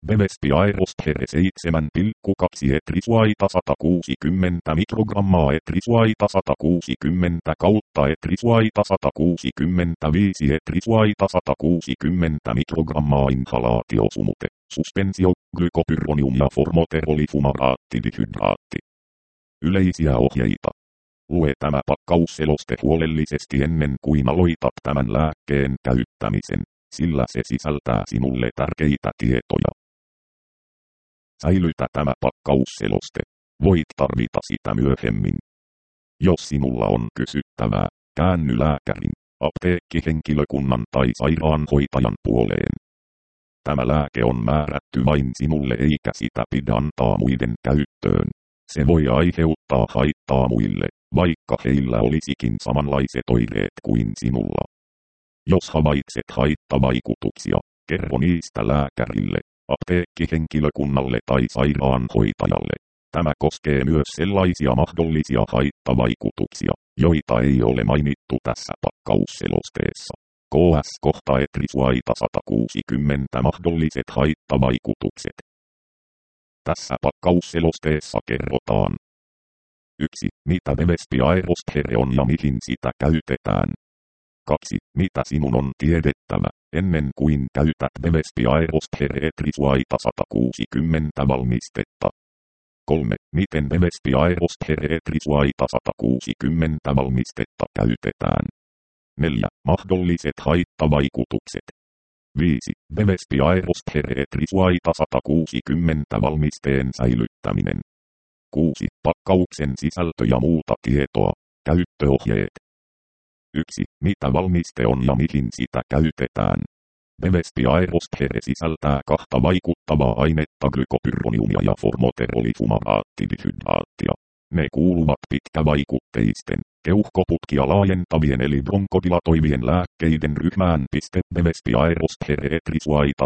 Bemespi-aerostere 7,2 etrisvaita 160 mikrogrammaa etrisvaita 160 kautta etrisvaita 165 etrisvaita 160 mikrogrammaa inhalaatiosumute, suspensio, glykopyronium ja formoterolifumaraatti. Yleisiä ohjeita. Lue tämä pakkausseloste huolellisesti ennen kuin aloitat tämän lääkkeen käyttämisen, sillä se sisältää sinulle tärkeitä tietoja. Säilytä tämä pakkausseloste. Voit tarvita sitä myöhemmin. Jos sinulla on kysyttävää, käänny lääkärin, apteekkihenkilökunnan tai sairaanhoitajan puoleen. Tämä lääke on määrätty vain sinulle eikä sitä pidä antaa muiden käyttöön. Se voi aiheuttaa haittaa muille, vaikka heillä olisikin samanlaiset oireet kuin sinulla. Jos havaitset haittavaikutuksia, kerro niistä lääkärille, apteekkihenkilökunnalle tai sairaanhoitajalle. Tämä koskee myös sellaisia mahdollisia haittavaikutuksia, joita ei ole mainittu tässä pakkausselosteessa. KS-kohta etrisvaita 160 mahdolliset haittavaikutukset. Tässä pakkausselosteessa kerrotaan. 1. Mitä Bemespi-aerostere on ja mihin sitä käytetään. 2. Mitä sinun on tiedettävä, ennen kuin käytät Bemespi-aerostere etrisvaita 160 valmistetta. 3. Miten Bemespi-aerostere etrisvaita 160 valmistetta käytetään. 4. Mahdolliset haittavaikutukset. 5. Bemespi-aerostere etrisvaita 160 valmisteen säilyttäminen. 6. Pakkauksen sisältö ja muuta tietoa. Käyttöohjeet. 1. Mitä valmiste on ja mihin sitä käytetään. Bemespi-aerostere sisältää kahta vaikuttavaa ainetta glykopyroniumia ja formoterolifumaraattidihydraattia. Ne kuuluvat pitkävaikutteisten, keuhkoputkia laajentavien eli bronkodilatoivien lääkkeiden ryhmään. Bemespi-aerostere etrisvaita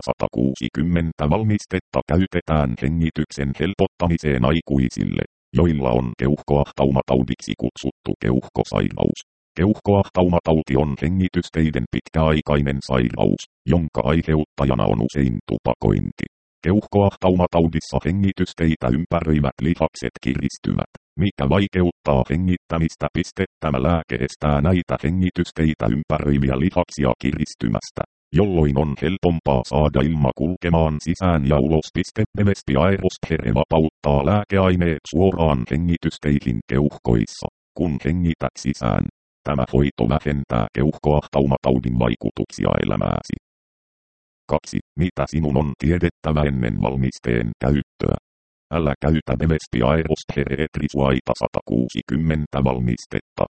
160 valmistetta käytetään hengityksen helpottamiseen aikuisille, joilla on keuhkoahtaumataudiksi kutsuttu keuhkosairaus. Keuhkoahtaumatauti on hengitysteiden pitkäaikainen sairaus, jonka aiheuttajana on usein tupakointi. Keuhkoahtaumataudissa hengitysteitä ympäröivät lihakset kiristyvät, mikä vaikeuttaa hengittämistä. Tämä lääke estää näitä hengitysteitä ympäröiviä lihaksia kiristymästä, jolloin on helpompaa saada ilma kulkemaan sisään ja ulos. Bemespi-aerostere vapauttaa lääkeaineet suoraan hengitysteihin keuhkoissa, kun hengität sisään. Tämä hoito vähentää keuhkoahtaumataudin vaikutuksia elämääsi. 2. Mitä sinun on tiedettävä ennen valmisteen käyttöä? Älä käytä Bemespi-aerostere etrisvaita 160 valmistetta.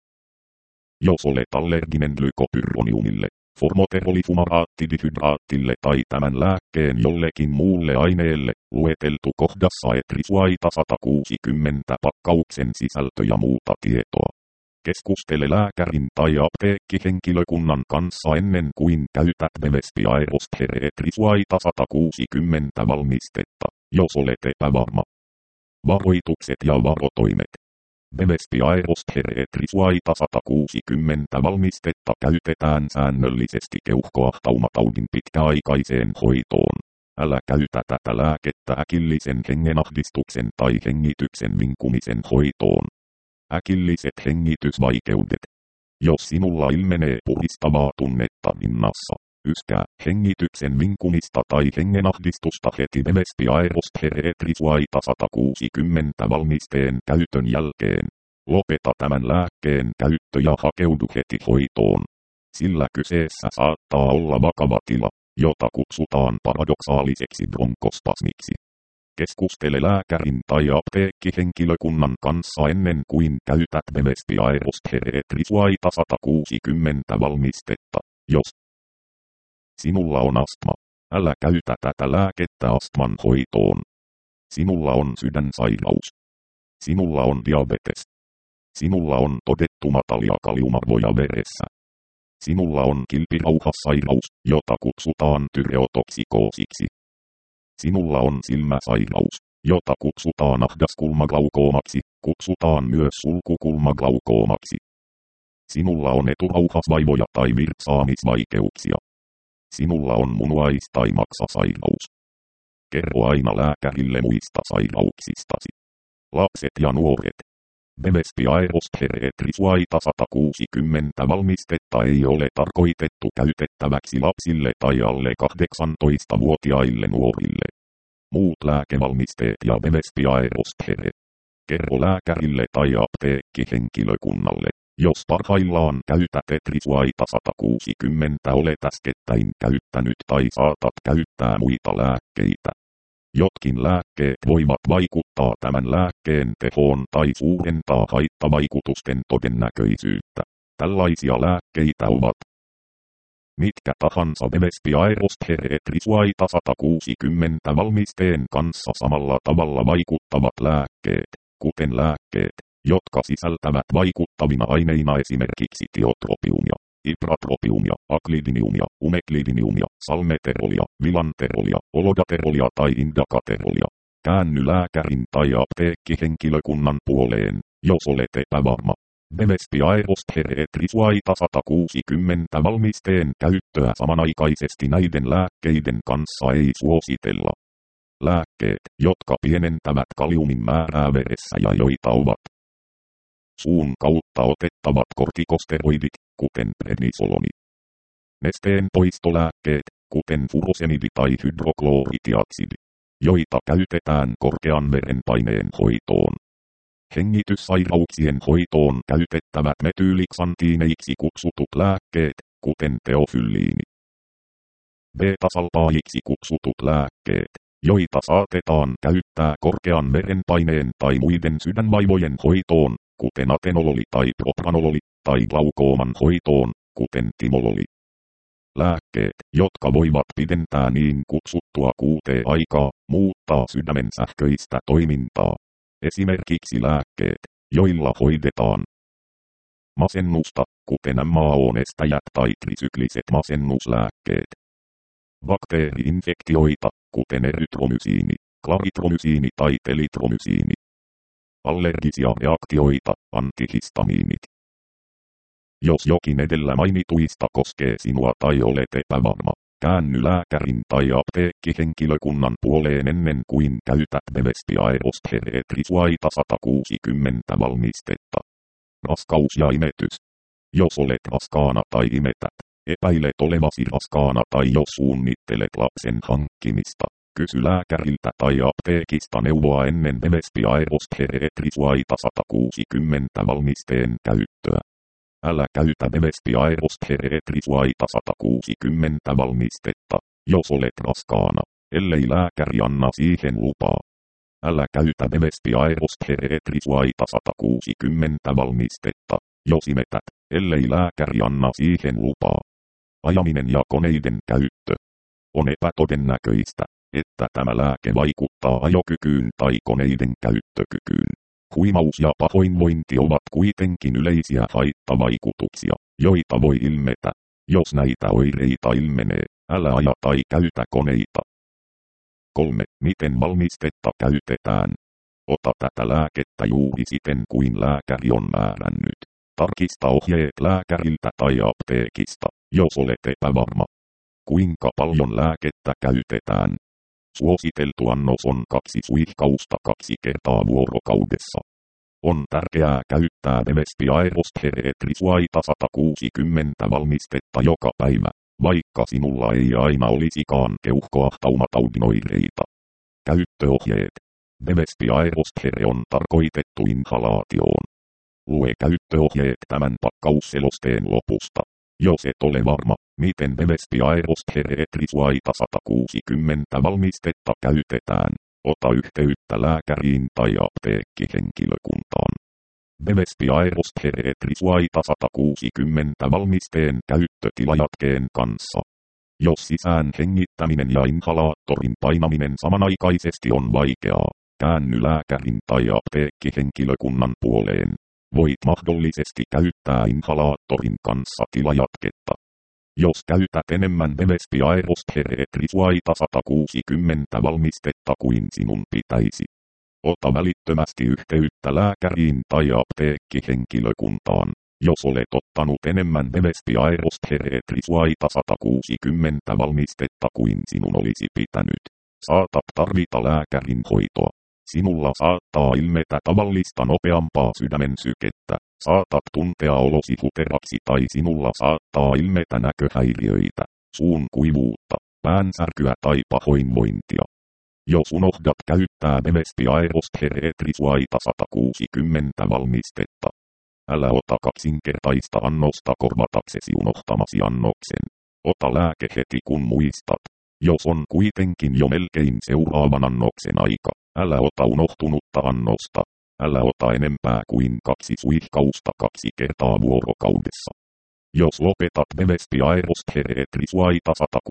Jos olet allerginen glykopyroniumille, formoterolifumaraattidihydraatille tai tämän lääkkeen jollekin muulle aineelle, lueteltu kohdassa etrisvaita 160 pakkauksen sisältö ja muuta tietoa. Keskustele lääkärin tai apteekkihenkilökunnan kanssa ennen kuin käytät Bemespi-aerostere etrisvaita 160 valmistetta, jos olet epävarma. Varoitukset ja varotoimet. Bemespi-aerostere etrisvaita 160 valmistetta käytetään säännöllisesti keuhkoahtaumataudin pitkäaikaiseen hoitoon. Älä käytä tätä lääkettä äkillisen hengenahdistuksen tai hengityksen vinkumisen hoitoon. Äkilliset hengitysvaikeudet. Jos sinulla ilmenee puristavaa tunnetta rinnassa, yskää, hengityksen vinkumista tai hengenahdistusta heti Bemespi-aerostere etrisvaita 160 valmisteen käytön jälkeen. Lopeta tämän lääkkeen käyttö ja hakeudu heti hoitoon. Sillä kyseessä saattaa olla vakava tila, jota kutsutaan paradoksaaliseksi bronkospasmiksi. Keskustele lääkärin tai apteekkihenkilökunnan kanssa ennen kuin käytät Bemespi-aerostere etrisvaita 160 valmistetta, jos sinulla on astma. Älä käytä tätä lääkettä astman hoitoon. Sinulla on sydänsairaus. Sinulla on diabetes. Sinulla on todettu matalia kaliumarvoja veressä. Sinulla on kilpirauhassairaus, jota kutsutaan tyreotoksikoosiksi. Sinulla on silmäsairaus, jota kutsutaan ahdaskulmaglaukoomaksi, kutsutaan myös sulkukulmaglaukoomaksi. Sinulla on eturauhasvaivoja tai virtsaamisvaikeuksia. Sinulla on munuais- tai maksasairaus. Kerro aina lääkärille muista sairauksistasi. Lapset ja nuoret. Bemespi-aerosteretrisuaita 160 valmistetta ei ole tarkoitettu käytettäväksi lapsille tai alle 18-vuotiaille nuorille. Muut lääkevalmisteet ja Bemespi-aerostere. Kerro lääkärille tai apteekkihenkilökunnalle, jos parhaillaan käytät etrisuaita 160 olet äskettäin käyttänyt tai saatat käyttää muita lääkkeitä. Jotkin lääkkeet voivat vaikuttaa tämän lääkkeen tehoon tai suurentaa haittavaikutusten todennäköisyyttä. Tällaisia lääkkeitä ovat mitkä tahansa Bemespi-aerostere-etrisuaita 160 valmisteen kanssa samalla tavalla vaikuttavat lääkkeet, kuten lääkkeet, jotka sisältävät vaikuttavina aineina esimerkiksi tiotropiumia, ipratropiumia, aklidiniumia, umeklidiniumia, salmeterolia, vilanterolia, olodaterolia tai indakaterolia. Käänny lääkärin tai apteekkihenkilökunnan puoleen, jos olet epävarma. Bemespi-aerostere-etrisuaita 160 valmisteen käyttöä samanaikaisesti näiden lääkkeiden kanssa ei suositella. Lääkkeet, jotka pienentävät kaliumin määrää veressä ja joita ovat suun kautta otettavat kortikosteroidit, kuten prednisoloni. Nesteen poistolääkkeet, kuten furosemidi tai hydrokloritiatsidi, joita käytetään korkean verenpaineen hoitoon. Hengityssairauksien hoitoon käytettävät metyyliksantiineiksi kutsutut lääkkeet, kuten teofylliini. Beta-salpaajiksi kutsutut lääkkeet, joita saatetaan käyttää korkean verenpaineen tai muiden sydänvaivojen hoitoon, kuten atenololi tai propranololi, tai glaukooman hoitoon, kuten timololi. Lääkkeet, jotka voivat pidentää niin kutsuttua QT-aikaa, muuttaa sydämen sähköistä toimintaa. Esimerkiksi lääkkeet, joilla hoidetaan masennusta, kuten MAO-nestäjät tai trisykliset masennuslääkkeet. Bakteeri-infektioita, kuten erytromysiini, klaritromysiini tai telitromysiini. Allergisia reaktioita, antihistamiinit. Jos jokin edellä mainituista koskee sinua tai olet epävarma, käänny lääkärin tai apteekkihenkilökunnan puoleen ennen kuin käytät Bemespi-aerostere-etrisuaita 160 valmistetta. Raskaus ja imetys. Jos olet raskaana tai imetät, epäilet olevasi raskaana tai jos suunnittelet lapsen hankkimista, kysy lääkäriltä tai apteekista neuvoa ennen Bemespi-aerostere-etrisuaita 160 valmisteen käyttöä. Älä käytä Bemespi-aerostere-etrisuaita 160 valmistetta, jos olet raskaana, ellei lääkäri anna siihen lupaa. Älä käytä Bemespi-aerostere-etrisuaita 160 valmistetta, jos imetät, ellei lääkäri anna siihen lupaa. Ajaminen ja koneiden käyttö. On epätodennäköistä, että tämä lääke vaikuttaa ajokykyyn tai koneiden käyttökykyyn. Huimaus ja pahoinvointi ovat kuitenkin yleisiä haittavaikutuksia, joita voi ilmetä. Jos näitä oireita ilmenee, älä aja tai käytä koneita. 3. Miten valmistetta käytetään? Ota tätä lääkettä juuri siten kuin lääkäri on määrännyt. Tarkista ohjeet lääkäriltä tai apteekista, jos olet epävarma. Kuinka paljon lääkettä käytetään? Suositeltu annos on 2 suihkausta 2 kertaa vuorokaudessa. On tärkeää käyttää Bemespi-aerostere-etrisuaita 160 valmistetta joka päivä, vaikka sinulla ei aina olisikaan keuhkoahtaumatautin oireita. Käyttöohjeet. Bemespi-aerostere on tarkoitettu inhalaatioon. Lue käyttöohjeet tämän pakkausselosteen lopusta. Jos et ole varma, miten Bemespi-aerostere-etrisuaita 160 valmistetta käytetään, ota yhteyttä lääkäriin tai apteekkihenkilökuntaan. Bemespi-aerostere-etrisuaita 160 valmisteen käyttötilajatkeen kanssa. Jos sisään hengittäminen ja inhalaattorin painaminen samanaikaisesti on vaikeaa, käänny lääkärin tai apteekkihenkilökunnan puoleen. Voit mahdollisesti käyttää inhalaattorin kanssa tilajatketta. Jos käytät enemmän Bemespi-aerostere-etrisuaita 160 valmistetta kuin sinun pitäisi, ota välittömästi yhteyttä lääkäriin tai apteekkihenkilökuntaan, jos olet ottanut enemmän Bemespi-aerostere-etrisuaita 160 valmistetta kuin sinun olisi pitänyt. saatat tarvita lääkärin hoitoa. Sinulla saattaa ilmetä tavallista nopeampaa sydämen sykettä, saatat tuntea olosi huteraksi tai sinulla saattaa ilmetä näköhäiriöitä, suun kuivuutta, päänsärkyä tai pahoinvointia. Jos unohdat käyttää Bevespi Aerosteretrisuaita 160 valmistetta, älä ota kaksinkertaista annosta korvataksesi unohtamasi annoksen. Ota lääke heti kun muistat. Jos on kuitenkin jo melkein seuraavan annoksen aika, älä ota unohtunutta annosta. Älä ota enempää kuin 2 suihkausta 2 kertaa vuorokaudessa. Jos lopetat Bevespi Aerosteretrisuaita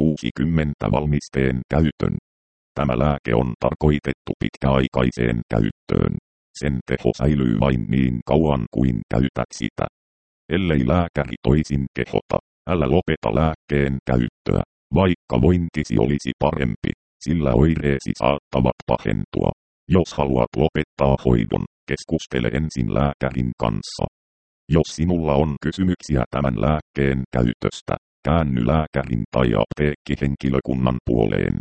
160 valmisteen käytön, tämä lääke on tarkoitettu pitkäaikaiseen käyttöön. Sen teho säilyy vain niin kauan kuin käytät sitä. Ellei lääkäri toisin kehota, älä lopeta lääkkeen käyttöä, vaikka vointisi olisi parempi, sillä oireesi saattavat pahentua. Jos haluat lopettaa hoidon, keskustele ensin lääkärin kanssa. Jos sinulla on kysymyksiä tämän lääkkeen käytöstä, käänny lääkärin tai apteekkihenkilökunnan puoleen.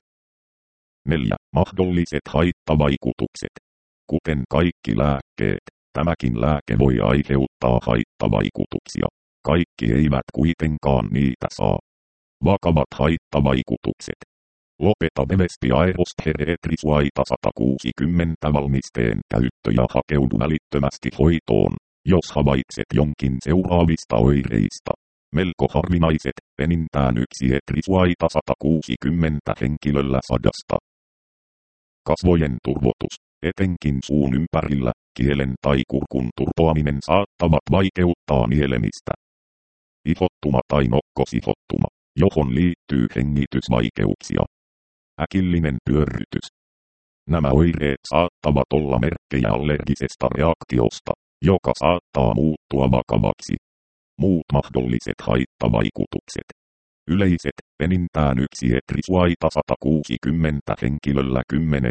4. Mahdolliset haittavaikutukset. Kuten kaikki lääkkeet, tämäkin lääke voi aiheuttaa haittavaikutuksia. Kaikki eivät kuitenkaan niitä saa. Vakavat haittavaikutukset. Lopeta Bevespi Aerosteretrisuaita 160 valmisteen käyttö ja hakeudu välittömästi hoitoon, jos havaitset jonkin seuraavista oireista. Melko harvinaiset, enintään 1 etrisuaita 160 henkilöllä 100. Kasvojen turvotus, etenkin suun ympärillä, kielen tai kurkun turpoaminen saattavat vaikeuttaa nielemistä. Ihottuma tai nokkosihottuma, johon liittyy hengitysvaikeuksia. Äkillinen pyörrytys. Nämä oireet saattavat olla merkkejä allergisesta reaktiosta, joka saattaa muuttua vakavaksi. Muut mahdolliset haittavaikutukset. Yleiset, enintään 1 etrisuaita 160 henkilöllä 10.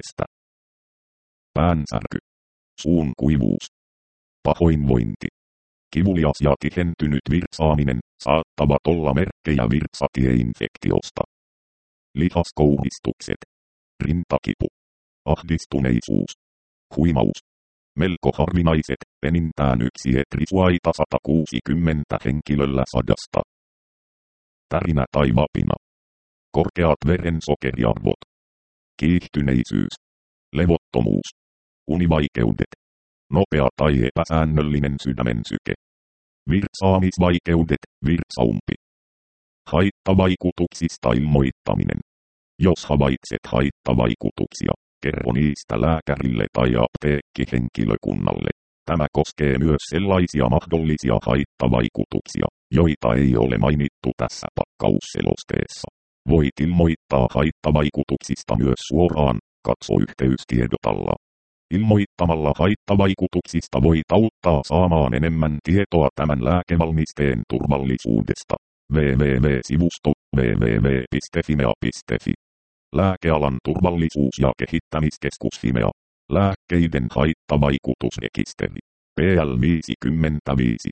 Päänsärky. Suun kuivuus. Pahoinvointi. Kivulias ja tihentynyt virtsaaminen saattavat olla merkkejä virtsatieinfektiosta. Lihaskouristukset. Rintakipu. Ahdistuneisuus. Huimaus. Melko harvinaiset, enintään 1 etrisuaita 160 henkilöllä 100. Tärinä tai vapina. Korkeat verensokeriarvot. Kiihtyneisyys. Levottomuus. Univaikeudet. Nopea tai epäsäännöllinen sydämen syke. Virtsaamisvaikeudet, virtsaumpi. Haittavaikutuksista ilmoittaminen. Jos havaitset haittavaikutuksia, kerro niistä lääkärille tai apteekkihenkilökunnalle. Tämä koskee myös sellaisia mahdollisia haittavaikutuksia, joita ei ole mainittu tässä pakkausselosteessa. Voit ilmoittaa haittavaikutuksista myös suoraan, katso yhteystiedotalla. Ilmoittamalla haittavaikutuksista voit auttaa saamaan enemmän tietoa tämän lääkevalmisteen turvallisuudesta. www.sivusto www.fimea.fi. Lääkealan turvallisuus- ja kehittämiskeskus Fimea. Lääkkeiden haittavaikutusrekisteri. PL 55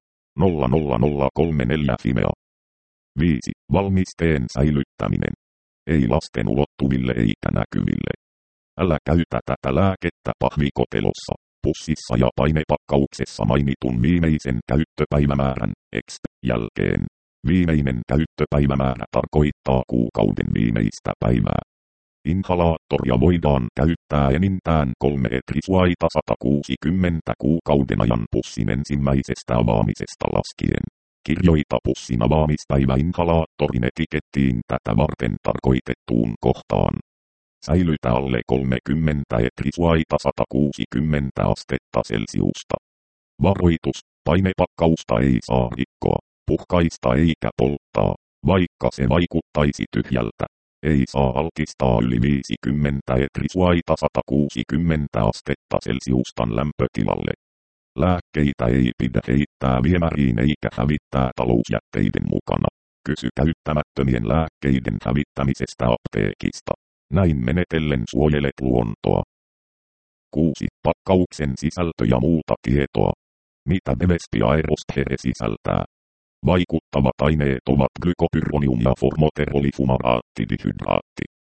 00034 Fimea. 5. Valmisteen säilyttäminen. Ei lasten ulottuville eikä näkyville. Älä käytä tätä lääkettä pahvikotelossa, pussissa ja painepakkauksessa mainitun viimeisen käyttöpäivämäärän jälkeen. Viimeinen käyttöpäivämäärä tarkoittaa kuukauden viimeistä päivää. Inhalaattoria voidaan käyttää enintään 3 etrisuaita 160 kuukauden ajan pussin ensimmäisestä avaamisesta laskien. Kirjoita pussin avaamispäivä inhalaattorin etikettiin tätä varten tarkoitettuun kohtaan. Säilytä alle 30 etrisuaita 160 astetta Celsiusta. Varoitus, painepakkausta ei saa rikkoa, puhkaista eikä polttaa, vaikka se vaikuttaisi tyhjältä. Ei saa altistaa yli 50 etrisuaita 160 astetta Celsiustan lämpötilalle. Lääkkeitä ei pidä heittää viemäriin eikä hävittää talousjätteiden mukana. Kysy käyttämättömien lääkkeiden hävittämisestä apteekista. Näin menetellen suojelet luontoa. 6. Pakkauksen sisältö ja muuta tietoa. Mitä Bevespi Aerostere sisältää? Vaikuttavat aineet ovat glykopyronium ja formoterolifumaraattidihydraatti.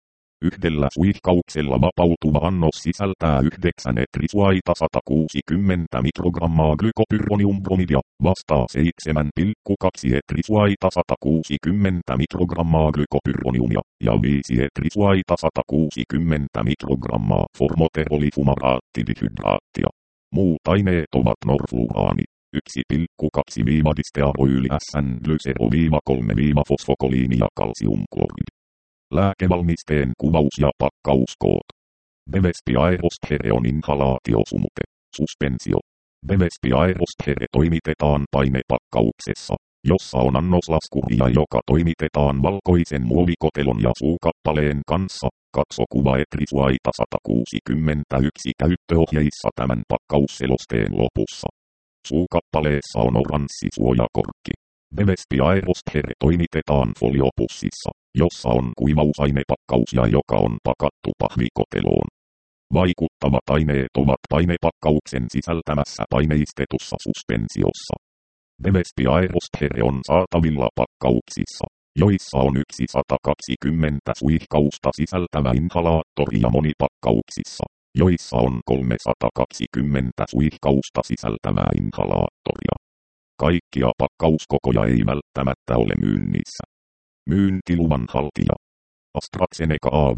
Yhdellä suihkauksella vapautuva annos sisältää 9 etrisuaita 160 mikrogrammaa glykopyrroniumbromidia, vastaa 7,2 etrisuaita 160 mikrogrammaa glykopyrroniumia ja 5 etrisuaita 160 mikrogrammaa formoterolifumaraattidihydraattia. Muut aineet ovat norfluuraani, 1,2-distearöyli SN glysero-3-fosfokoliini ja kalsiumkloridi. Lääkevalmisteen kuvaus ja pakkauskoot. Bevespi Aerosthere on inhalaatiosumute. Suspensio. Bevespi Aerosthere toimitetaan painepakkauksessa, jossa on annoslaskuria, joka toimitetaan valkoisen muovikotelon ja suukappaleen kanssa. Katso kuva etrisuaita 161 käyttöohjeissa tämän pakkausselosteen lopussa. Suukappaleessa on oranssi suojakorkki. Bevespi Aerosthere toimitetaan foliopussissa, jossa on kuivausainepakkaus ja joka on pakattu pahvikoteloon. Vaikuttavat aineet ovat painepakkauksen sisältämässä paineistetussa suspensiossa. Bevespi Aerosthere on saatavilla pakkauksissa, joissa on 120 suihkausta sisältävä inhalaattori ja monipakkauksissa, joissa on 320 suihkausta sisältävää inhalaattoria. Kaikkia pakkauskokoja ei välttämättä ole myynnissä. Myyntiluvan haltija. AstraZeneca AB.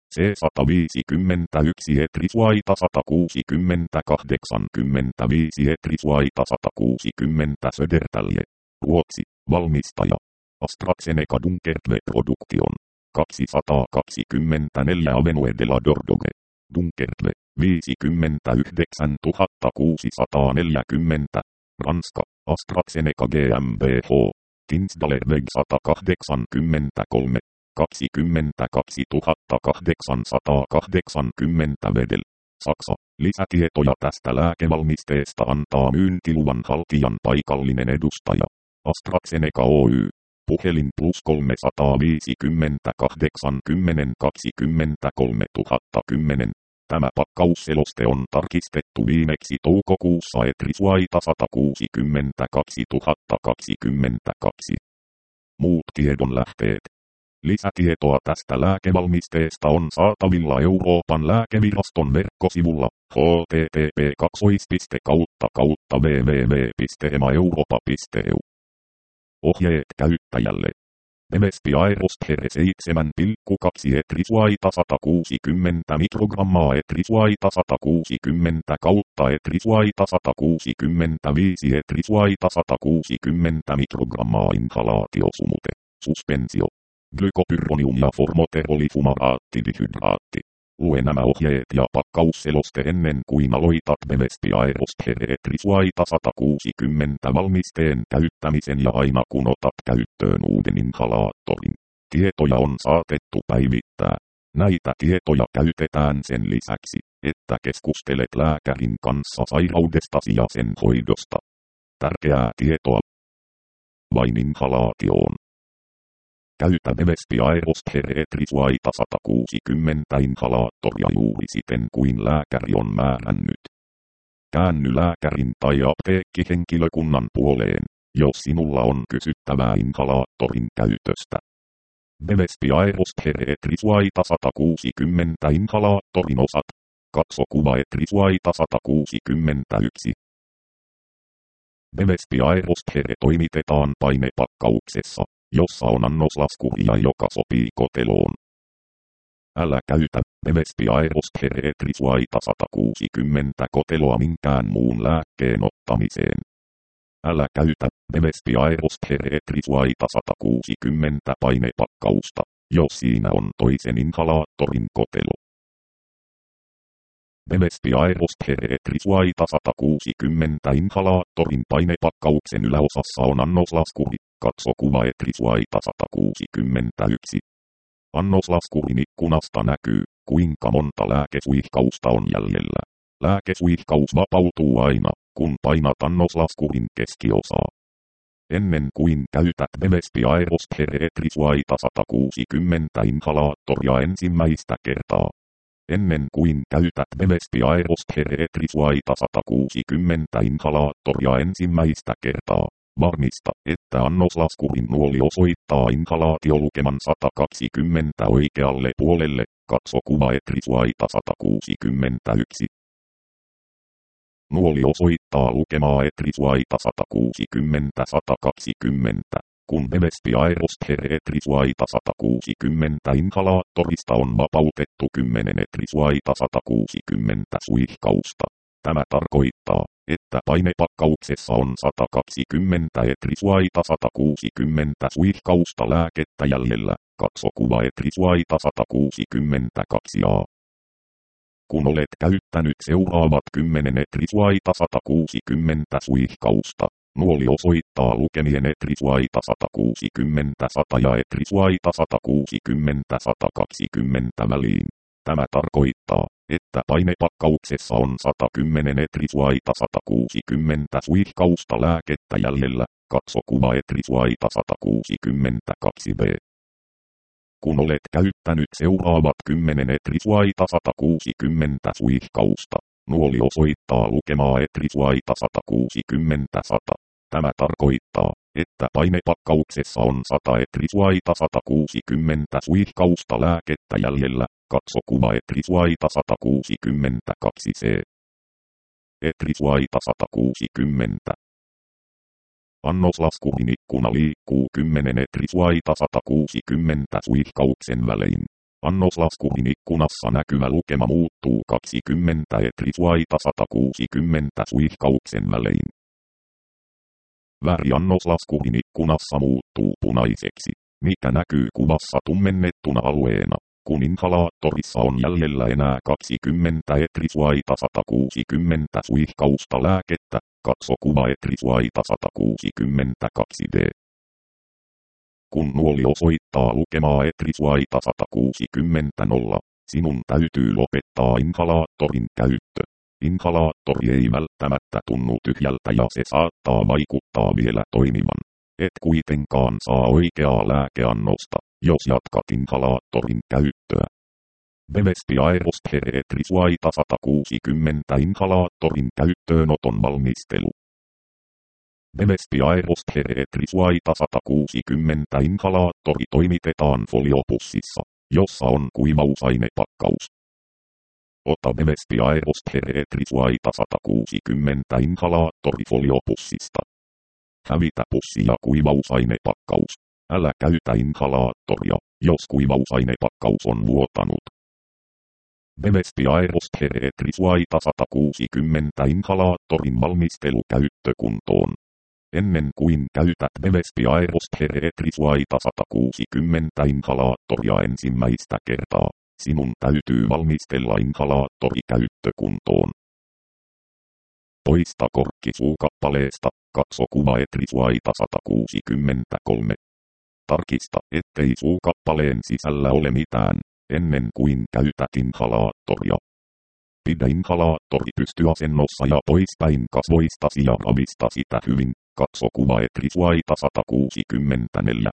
C151 etrisuaita 160 85 etrisuaita 160 Södertälje. Ruotsi. Valmistaja. AstraZeneca Dunkerque Production. 224 Avenue de la Dordogne. Dunkerque. 59 640. Ranska. AstraZeneca GmbH. Tinsdalerweg 183. 22 880 Vedel. Saksa. Lisätietoja tästä lääkevalmisteesta antaa myyntiluvan haltijan paikallinen edustaja. AstraZeneca Oy. Puhelin +350 80 23 010. Tämä pakkausseloste on tarkistettu viimeksi toukokuussa etrisuaita 162 022. Muut tiedonlähteet. Lisätietoa tästä lääkevalmisteesta on saatavilla Euroopan lääkeviraston verkkosivulla http://www.emaeuropa.eu. Ohjeet käyttäjälle. Bevespi Aerosthere 7,2 etrisuaita 160 mikrogrammaa etrisuaita 160 etrisuaita 165 etrisuaita 160 mikrogrammaa inhalaatiosumute. Suspensio. Glykopyrronium ja formoterolifumaraattidihydraatti. Lue nämä ohjeet ja pakkausseloste ennen kuin aloitat Bevespi Aerosthere etrisuaita 160 valmisteen käyttämisen ja aina kun otat käyttöön uuden inhalaattorin. Tietoja on saatettu päivittää. Näitä tietoja käytetään sen lisäksi, että keskustelet lääkärin kanssa sairaudestasi ja sen hoidosta. Tärkeää tietoa vain inhalaatioon. Käytä Bevespi Aerosthere etrisuaita 160 inhalaattoria juuri siten kuin lääkäri on määrännyt. Käänny lääkärin tai apteekkihenkilökunnan puoleen, jos sinulla on kysyttävää inhalaattorin käytöstä. Bevespi Aerosthere etrisuaita 160 inhalaattorin osat. Katso kuva etrisuaita 161. Bevespi Aerosthere toimitetaan painepakkauksessa, jossa on annoslaskuria, joka sopii koteloon. Älä käytä Bevespi Aerosthere etrisuaita 160 koteloa minkään muun lääkkeen ottamiseen. Älä käytä Bevespi Aerosthere etrisuaita 160 painepakkausta, jos siinä on toisen inhalaattorin kotelo. Bevespi Aerosthere etrisuaita 160 inhalaattorin painepakkauksen yläosassa on annoslaskuri. Katso kuva etrisuaita 161. Annoslaskurin ikkunasta näkyy, kuinka monta lääkesuihkausta on jäljellä. Lääkesuihkaus vapautuu aina, kun painat annoslaskurin keskiosaa. Ennen kuin käytät Bevespi Aerosthere etrisuaita 160 inhalaattoria ensimmäistä kertaa. Ennen kuin käytät Bevespi Aerosthere etrisuaita 160 inhalaattoria ensimmäistä kertaa, Varmista, että annoslaskurin nuoli osoittaa inhalaatiolukeman 120 oikealle puolelle. Katso kuva etrisuaita 161. Nuoli osoittaa lukemaa etrisuaita 160-120. Kun Bevespi Aerosther etrisuaita 160 inhalaattorista on vapautettu 10 etrisuaita 160 suihkausta. Tämä tarkoittaa, että painepakkauksessa on 120 etrisuaita 160 suihkausta lääkettä jäljellä. Katso kuva etrisuaita 162a. Kun olet käyttänyt seuraavat 10 etrisuaita 160 suihkausta, nuoli osoittaa lukemien etrisuaita 160-100 ja etrisuaita 160-120 väliin. Tämä tarkoittaa, että painepakkauksessa on 110 etrisuaita 160 suihkausta lääkettä jäljellä. Katso kuva etrisuaita 162b. Kun olet käyttänyt seuraavat 10 etrisuaita 160 suihkausta, nuoli osoittaa lukemaa etrisuaita 160-100. Tämä tarkoittaa, että painepakkauksessa on 100 etrisuaita 160 suihkausta lääkettä jäljellä. Katso kuva etrisuaita 162c. Etrisuaita 160. Annoslaskurin ikkuna liikkuu 10 etrisuaita 160 suihkauksen välein. Annoslaskurin ikkunassa näkyvä lukema muuttuu 20 etrisuaita 160 suihkauksen välein. Väri annoslaskurin ikkunassa muuttuu punaiseksi, mikä näkyy kuvassa tummennettuna alueena. Kun inhalaattorissa on jäljellä enää 20 etrisuaita 160 suihkausta lääkettä, katso kuva etrisuaita 162d. Kun nuoli osoittaa lukemaa etrisuaita 160-0, sinun täytyy lopettaa inhalaattorin käyttö. Inhalaattori ei välttämättä tunnu tyhjältä ja se saattaa vaikuttaa vielä toimivan. Et kuitenkaan saa oikeaa lääkeannosta, jos jatkat inhalaattorin käyttöä. Bevespi Aerosther etrisuaita 160 inhalaattorin käyttöönoton valmistelu. Bevespi Aerosther etrisuaita 160 inhalaattori toimitetaan foliopussissa, jossa on kuivausainepakkaus. Ota Bevespi Aerosther etrisuaita 160 inhalaattori foliopussista. Hävitä pussi ja kuivausainepakkaus. Älä käytä inhalaattoria, jos kuivausainepakkaus on vuotanut. Bevespi Aerosther etrisuaita 160 inhalaattorin valmistelu käyttökuntoon. Ennen kuin käytät Bevespi Aerosther etrisuaita 160 inhalaattoria ensimmäistä kertaa, sinun täytyy valmistella inhalaattori käyttökuntoon. Poista korkki suukappaleesta, katso kuva etrisuaita 163. Tarkista, ettei suukappaleen sisällä ole mitään, ennen kuin käytät inhalaattoria. Pidä inhalaattori pystyasennossa ja poispäin kasvoistasi ja ravista sitä hyvin, katso kuva etrisuaita 164.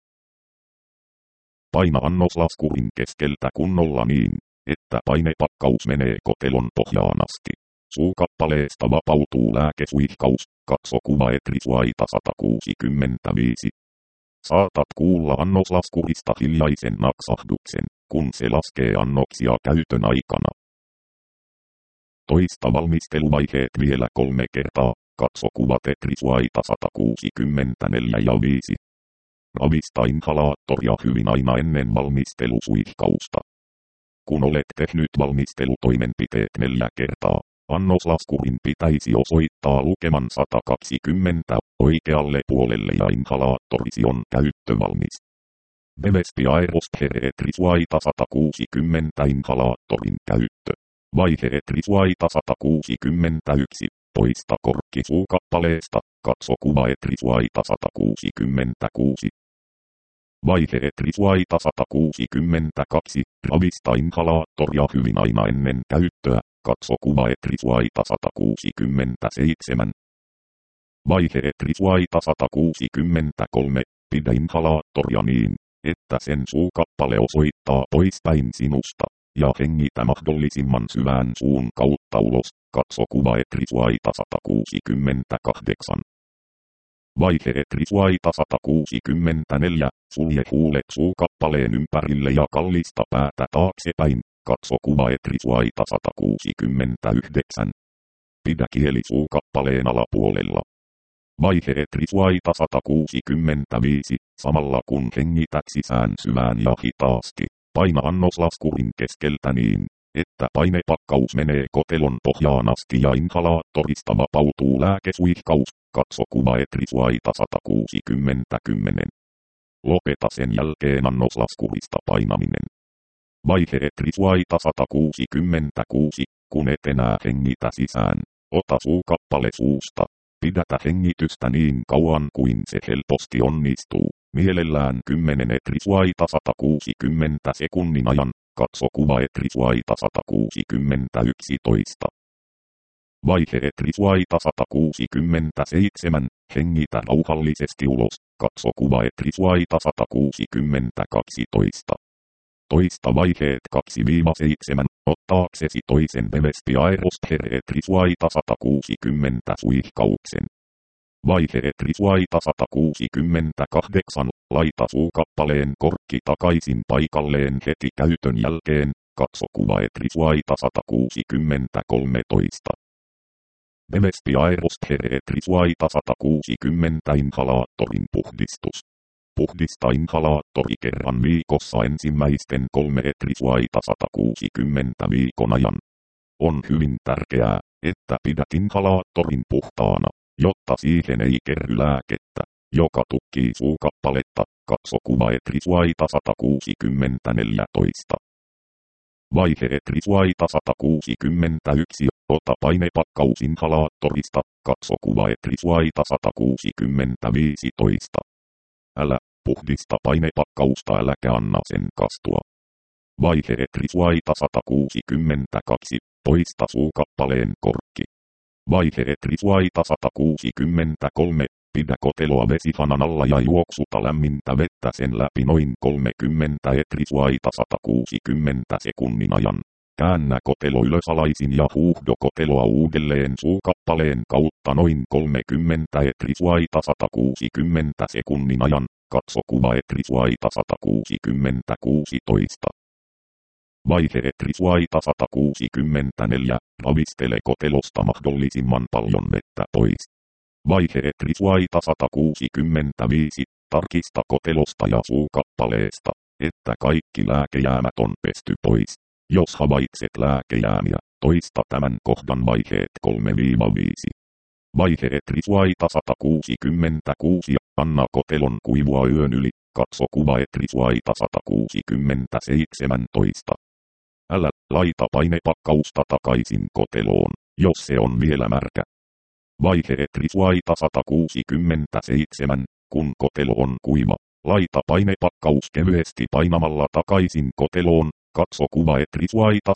Paina annoslaskurin keskeltä kunnolla niin, että painepakkaus menee kotelon pohjaan asti. Suukappaleesta vapautuu lääkesuihkaus, katso kuva etrisuaita 165. Saatat kuulla annoslaskurista hiljaisen naksahduksen, kun se laskee annoksia käytön aikana. Toista valmisteluvaiheet vielä 3 kertaa, katso kuvat etrisuaita 164 ja 5. Ravista inhalaattoria hyvin aina ennen valmistelusuihkausta. Kun olet tehnyt valmistelutoimenpiteet 4 kertaa, annoslaskurin pitäisi osoittaa lukeman 120 oikealle puolelle ja inhalaattorisi on käyttövalmis. Bevespi Aerosther etrisuaita 160 inhalaattorin käyttö. Vaihe etrisuaita 161. Poista korkki suukappaleesta, katso kuva etrisuaita 166. Vaihe etrisuaita 162. Ravista inhalaattoria hyvin aina ennen käyttöä, katso kuva etrisuaita 167. Vaihe etrisuaita 163. Pidä inhalaattoria niin, että sen suukappale osoittaa poispäin sinusta, ja hengitä mahdollisimman syvään suun kautta ulos, katso kuva etrisuaita 168. Vaihe Etrisuaita 164, sulje huulet suukappaleen ympärille ja kallista päätä taaksepäin, katso kuva Etrisuaita 169. Pidä kieli suukappaleen alapuolella. Vaihe Etrisuaita 165, samalla kun hengität sisään syvään ja hitaasti, paina annoslaskurin keskeltä niin, että painepakkaus menee kotelon pohjaan asti ja inhalaattorista vapautuu lääkesuihkaus, katso kuva Etrisuaita 160. Lopeta sen jälkeen annoslaskurista painaminen. Vaihe Etrisuaita 166, kun et enää hengitä sisään, ota suukappale suusta. Pidätä hengitystä niin kauan kuin se helposti onnistuu, mielellään 10 Etrisuaita 160 sekunnin ajan, katso kuva Etrisuaita 161. Vaihe Etrisuaita 167, hengitä rauhallisesti ulos, katso kuva Etrisuaita 162. Toista vaiheet 2-7, ottaaksesi toisen Vevespi Aerosphere Etrisuaita 160 suihkauksen. Vaihe Etrisuaita 168, laita suukappaleen korkki takaisin paikalleen heti käytön jälkeen, katso kuva Etrisuaita 113. Vevespi Aerosphere Etrisuaita 160 inhalaattorin puhdistus. Puhdista inhalaattori kerran viikossa ensimmäisten 3 Etrisuaita 160 viikon ajan. On hyvin tärkeää, että pidät inhalaattorin puhtaana, jotta siihen ei kerry lääkettä, joka tukkii suukappaletta, katso kuva Etrisuaita 114. Vaihe Etrisuaita 161, ota painepakkaus inhalaattorista, katso kuva Etrisuaita 115. Älä puhdista painepakkausta äläkä anna sen kastua. Vaihe Etrisuaita 162, poista suukappaleen korkki. Vaihe Etrisuaita 163, pidä koteloa vesihanan alla ja juoksuta lämmintä vettä sen läpi noin 30 Etrisuaita 160 sekunnin ajan. Käännä kotelo ylösalaisin ja huuhdo koteloa uudelleen suukappaleen kautta noin 30 Etrisuaita 160 sekunnin ajan, katso kuva Etrisuaita 116. Vaihe Etrisuaita 164, ravistele kotelosta mahdollisimman paljon vettä pois. Vaihe Etrisuaita 165, tarkista kotelosta ja suukappaleesta, että kaikki lääkejäämät on pesty pois. Jos havaitset lääkejäämiä, toista tämän kohdan vaiheet 3-5. Vaihe Etrisuaita 166, anna kotelon kuivua yön yli, katso kuva Etrisuaita 167. Älä laita painepakkausta takaisin koteloon, jos se on vielä märkä. Vaihe Etrisuaita 167, kun kotelo on kuiva, laita painepakkaus kevyesti painamalla takaisin koteloon, katso kuva Etrisuaita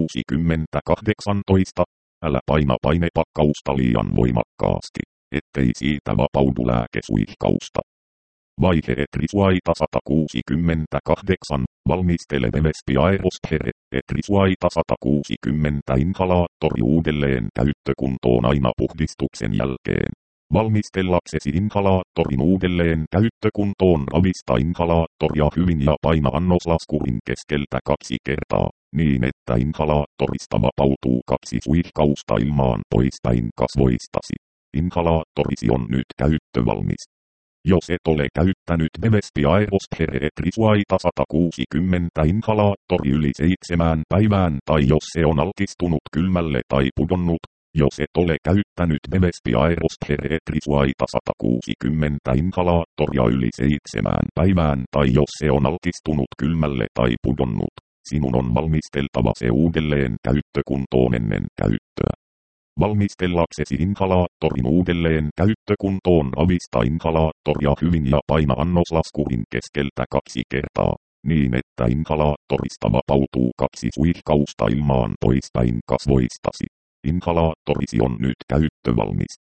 168. Älä paina painepakkausta liian voimakkaasti, ettei siitä vapaudu lääkesuihkausta. Vaihe Etrisuaita 168, valmistele Vevespi Aerosphere, Etrisuaita 160 inhalaattori uudelleen käyttökuntoon aina puhdistuksen jälkeen. Valmistellaksesi inhalaattorin uudelleen käyttökuntoon ravista inhalaattoria hyvin ja paina annoslaskurin keskeltä 2 kertaa, niin että inhalaattorista vapautuu 2 suihkausta ilmaan poispäin kasvoistasi. Inhalaattorisi on nyt käyttövalmis. Jos et ole käyttänyt Vevespi Aerosphere Etrisuaita 160 inhalaattori yli 7 päivään tai jos se on altistunut kylmälle tai pudonnut, jos et ole käyttänyt Vevespi Aerosphere Etrisuaita 160 inhalaattoria yli 7 päivään tai jos se on altistunut kylmälle tai pudonnut, sinun on valmisteltava se uudelleen käyttökuntoon ennen käyttöä. Valmistellaksesi inhalaattorin uudelleen käyttökuntoon ravista inhalaattoria hyvin ja paina annoslaskurin keskeltä 2 kertaa, niin että inhalaattorista vapautuu 2 suihkausta ilmaan poispäin kasvoistasi. Inhalaattorisi on nyt käyttövalmis.